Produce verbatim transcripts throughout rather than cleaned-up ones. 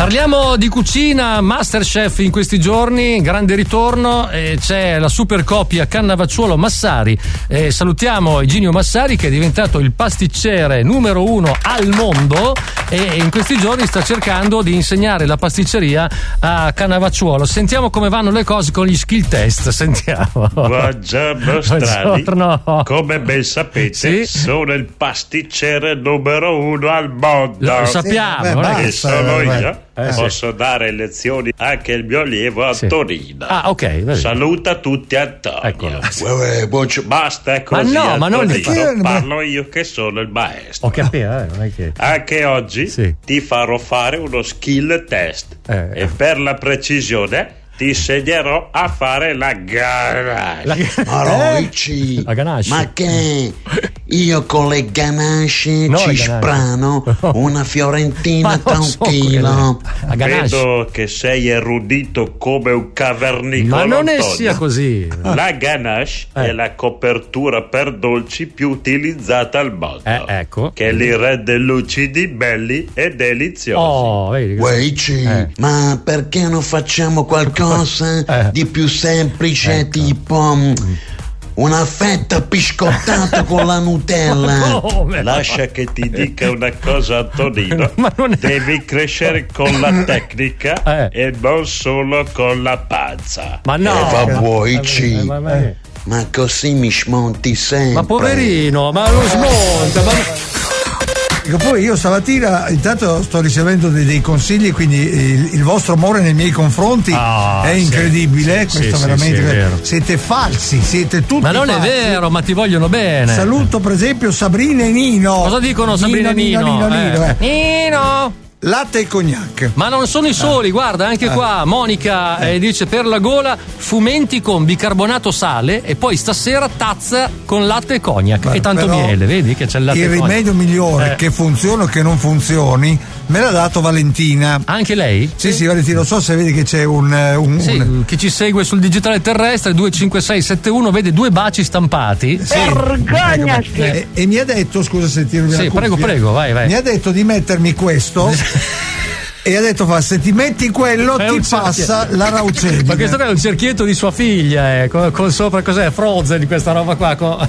Parliamo di cucina, Masterchef in questi giorni, grande ritorno, e c'è la super coppia Cannavacciuolo-Massari. E salutiamo Iginio Massari, che è diventato il pasticcere numero uno al mondo e in questi giorni sta cercando di insegnare la pasticceria a Cannavacciuolo. Sentiamo come vanno le cose con gli skill test, sentiamo. Buongiorno Stradi. Buongiorno. Come ben sapete, sì, sono il pasticcere numero uno al mondo. Lo sappiamo, sì, non è che che sono eh, io. Eh, Posso sì. dare lezioni anche al mio allievo a sì. Torino. Ah, ok. Vedi. Saluta tutti Antonio. Uè, uè, Basta così. Ma no, ma non Antonino. Parlo io che sono il maestro. Ho capito, eh, non è che... Anche oggi sì. ti farò fare uno skill test eh. e per la precisione ti insegnerò a fare la ganache. La... Ma Roici, la ganache. ma che io con le ganache no, ci sprano una fiorentina tranquilla. Vedo che sei erudito come un cavernicolo. Ma non è Antonio. sia così. La ganache eh. è la copertura per dolci più utilizzata al mondo, eh, ecco. che li rende lucidi, belli e deliziosi. Oh, vedi. Roici, eh. ma perché non facciamo qualcosa eh. di più semplice, ecco. tipo una fetta biscottata con la Nutella? Oh, Lascia che ti dica una cosa, Antonino. Ma non è... Devi crescere con la tecnica eh. e non solo con la panza. Ma no, eh, va Roici, eh, ma, ma, ma, ma così mi smonti sempre. ma poverino, ma lo smonta. Ma... Poi io stamattina intanto sto ricevendo dei, dei consigli, quindi il, il vostro amore nei miei confronti oh, è incredibile, sì, questo sì, veramente sì, sì, siete falsi, siete tutti ma non falsi. è vero, ma ti vogliono bene. Saluto per esempio Sabrina e Nino. Cosa dicono Sabrina e Nino? Nino, Nino, Nino, eh. eh. Nino. Latte e cognac. Ma non sono i soli, guarda, anche qua Monica eh, dice per la gola fumenti con bicarbonato sale e poi stasera tazza con latte e cognac. Beh, e tanto però miele, vedi che c'è il latte il e cognac. rimedio migliore Eh. che funziona o che non funzioni me l'ha dato Valentina. Anche lei? Sì, sì, Valentina, non so se vedi che c'è un, un, Sì, un... che ci segue sul digitale terrestre due cinque sei sette uno, vede due baci stampati. Sì. Vergognati! E, e mi ha detto, scusa se tiro via Sì, la cuffia, prego, prego, vai, vai. mi ha detto di mettermi questo e ha detto fa, se ti metti quello È ti un passa cerchio. la raucedine. Ma questo qua è un cerchietto di sua figlia, eh, con, con sopra cos'è? Frozen di questa roba qua. Con...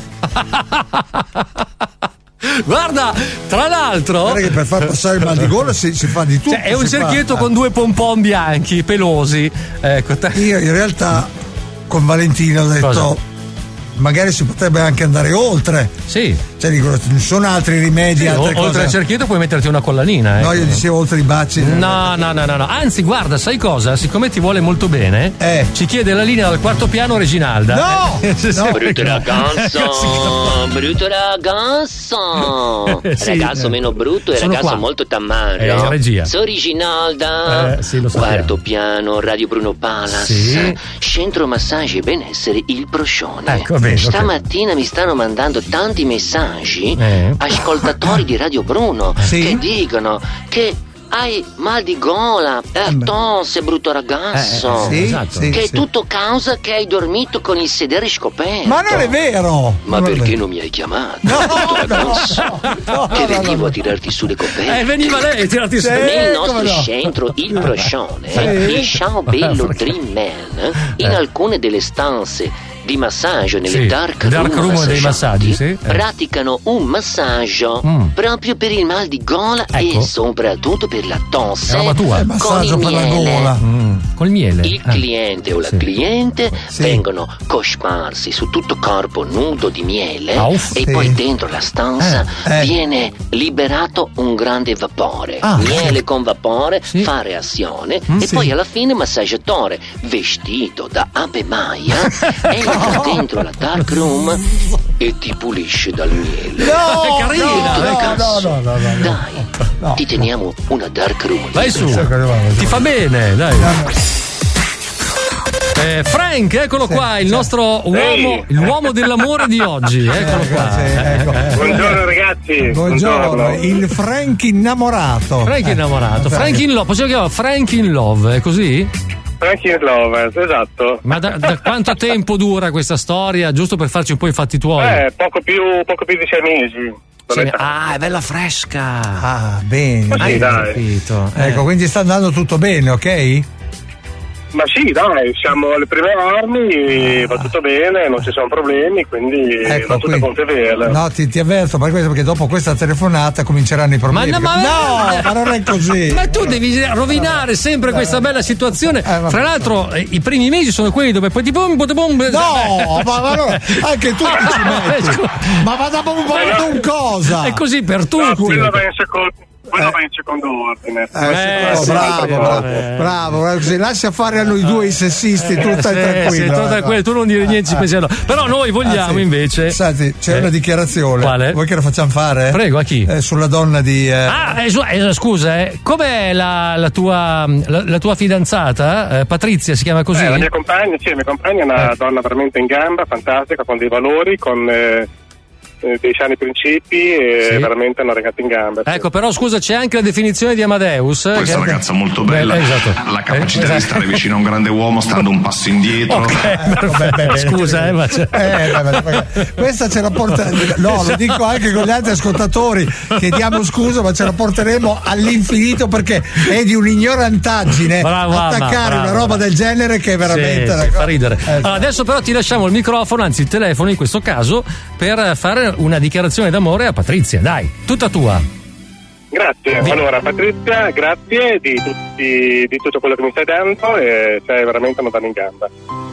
Guarda, tra l'altro. Guarda che per far passare il mal di gola si, si fa di tutto. Cioè, è un si cerchietto fa. con due pompon bianchi, pelosi. Ecco. Io in realtà con Valentina ho detto Cosa? magari si potrebbe anche andare oltre. Sì. Cioè dico, ci sono altri rimedi, Sì, altre o- oltre cose. al cerchietto puoi metterti una collanina. No, ecco. io dicevo oltre i baci. No, no, no, no, no. Anzi, guarda, sai cosa? Siccome ti vuole molto bene, Eh. ci chiede la linea dal quarto piano Reginalda. No! Eh, sì, No. sì, Brutto ecco. ragazzo, brutto ragazzo, Sì, ragazzo eh. meno brutto e Sono ragazzo qua. molto tamarro. Eh, in regia. Sono Reginalda, Eh, sì, lo sappiamo. quarto piano, Radio Bruno Palace, Sì. centro massaggi e benessere Il Proscione. Ecco, bene, ok. Stamattina mi stanno mandando tanti messaggi, Eh. ascoltatori di Radio Bruno, Sì? che dicono che hai mal di gola, eh, tosse, brutto ragazzo. Eh, Sì, esatto. sì, Che è sì. tutto causa che hai dormito con il sedere scoperto. Ma non è vero! Ma Non è perché vero. non mi hai chiamato? No, brutto no, ragazzo? no, che no, venivo no. a tirarti su le coperte. Eh, veniva lei, tirati su. Sì. Nel Eh, nostro come no? centro, il Proscione, Sì. il Ciao Bello Dream Man, in Eh. alcune delle stanze di massaggio nelle Sì, dark, dark room dei massaggianti, massaggi, sì, eh. praticano un massaggio Mm. proprio per il mal di gola Ecco. e soprattutto per la tosse È roba tua. Eh, con massaggio il per la miele. gola. Mm, col miele. Il Eh. cliente o la Sì. cliente Sì. vengono cosparsi su tutto corpo nudo di miele Ah, uff, e sì. poi dentro la stanza Eh, eh. viene liberato un grande vapore. Ah, miele sì. con vapore Sì. fa reazione Mm, e sì. poi alla fine massaggiatore vestito da Ape Maia entra dentro la dark room e ti pulisce dal miele. No, È carina, no, eh, no, cazzo. no, no, no, no. Dai, No. ti teniamo una dark room. Vai su. Sì, sì. Ti fa bene, dai. Eh, Frank, eccolo qua, il nostro uomo, l'uomo dell'amore di oggi. Eccolo qua. Sì, ecco. Buongiorno ragazzi. Buongiorno, il Frank innamorato. Frank innamorato, Frank in love, possiamo chiamarlo Frank in love, è così? Frankie Lovers, esatto. Ma da, da quanto tempo dura questa storia? Giusto per farci un po' i fatti tuoi. Eh, poco più, poco più di sei mesi. Sì, ah, è bella fresca. Ah, bene. Ma sì, dai. Capito. Eh. Ecco, quindi sta andando tutto bene, ok? Ma sì, dai, siamo alle prime armi, va tutto bene, non ci sono problemi, quindi Ecco, va tutto quindi- conte vele. No, ti, ti avverto per questo, perché dopo questa telefonata cominceranno i problemi. Ma no, ma- no, ma non è così. Ma tu devi rovinare sempre questa bella situazione. vabbè. Fra l'altro, eh, i primi mesi sono quelli dove poi ti bum, bum, bum, No, ma, ma no, anche tu ti ci metti. Ma vada un po' un cosa? È così per No, tutti. quello va in secondo, quello va in secondo ordine. Eh, Eh, sì, sì, bravo, sì, bravo, eh. bravo, bravo, così lascia fare a noi due i sessisti, tu stai Sì, tranquillo. sì, tu eh, tranquillo, tu non dire niente, ci pensiamo. Però noi vogliamo Ah, sì. invece. Senti, c'è Eh. una dichiarazione. Quale? Vuoi che la facciamo fare? Prego, a chi? Eh, sulla donna di. eh, Ah, eh, su- eh, scusa, eh, com'è la, la tua la, la tua fidanzata? Eh, Patrizia si chiama così? Eh, la mia compagna, sì, la mia compagna è una Eh. donna veramente in gamba, fantastica, con dei valori, con eh, eh, dei sani principi e Sì. veramente una ragazza in gamba. sì. Ecco, però scusa, c'è anche la definizione di Amadeus. eh, Questa che- ragazza molto bella, Beh, esatto. la capacità Eh, di stare vicino a un grande uomo stando un passo indietro. Ok, Beh, beh, beh, scusa, eh, ma c'è- Eh, beh, beh, beh, questa ce la porta. No, lo dico anche con gli altri ascoltatori. Chiediamo scusa, ma ce la porteremo all'infinito perché è di un'ignorantaggine Bravo, attaccare Amma, una bravo. roba del genere che è veramente. Sì, una sì, cosa- fa ridere. Eh, Allora, adesso però ti lasciamo il microfono, anzi il telefono in questo caso, per fare una dichiarazione d'amore a Patrizia. Dai, tutta tua. Grazie. Allora, Patrizia, grazie di, tutti, di tutto quello che mi stai dando e sei veramente una donna in gamba.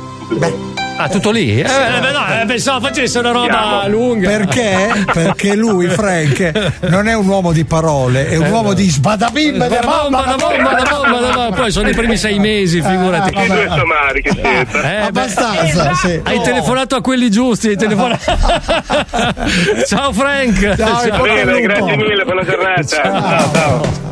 Ah, tutto lì? Eh, beh, no, eh, pensavo facesse una roba Andiamo. lunga. Perché? Perché lui, Frank, non è un uomo di parole, è un Eh, uomo di sbadabim, Bada bomba, bada bomba, bada bomba, bada bomba. Poi sono i primi sei mesi, figurati. Che due somari che siete. Eh, beh, abbastanza, sì. hai No. telefonato a quelli giusti, hai telefonato. Ciao Frank. Ciao, Va bene, grazie mille, buona giornata. Ciao. Ciao, ciao.